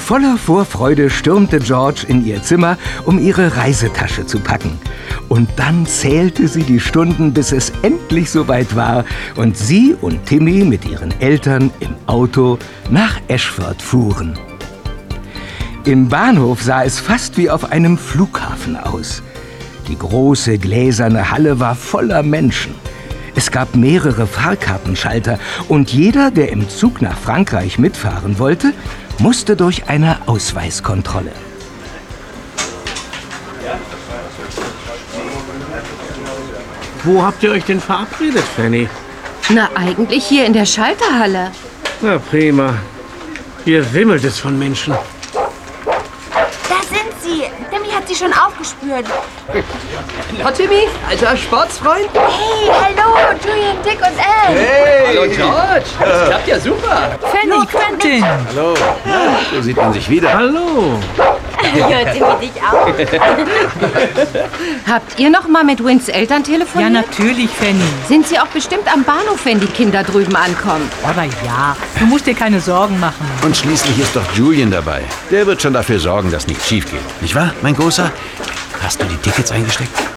Voller Vorfreude stürmte George in ihr Zimmer, um ihre Reisetasche zu packen. Und dann zählte sie die Stunden, bis es endlich soweit war und sie und Timmy mit ihren Eltern im Auto nach Ashford fuhren. Im Bahnhof sah es fast wie auf einem Flughafen aus. Die große gläserne Halle war voller Menschen. Es gab mehrere Fahrkartenschalter und jeder, der im Zug nach Frankreich mitfahren wollte, musste durch eine Ausweiskontrolle. Wo habt ihr euch denn verabredet, Fanny? Na, eigentlich hier in der Schalterhalle. Na prima. Hier wimmelt es von Menschen. Da sind sie. Timmy hat sie schon aufgespürt. Na, Timmy, alter Sportsfreund. Hey, hallo, Julian, Dick und Elle. Hey. Hallo, George. Das klappt ja super. Fanny, Quentin. Hallo. So sieht man sich wieder. Hallo. Ja, Timmy, dich auch. Habt ihr noch mal mit Wins Eltern telefoniert? Ja, natürlich, Fanny. Sind sie auch bestimmt am Bahnhof, wenn die Kinder drüben ankommen? Aber ja, du musst dir keine Sorgen machen. Und schließlich ist doch Julian dabei. Der wird schon dafür sorgen, dass nichts schief geht. Nicht wahr, mein Großer? Hast du die Tickets eingesteckt?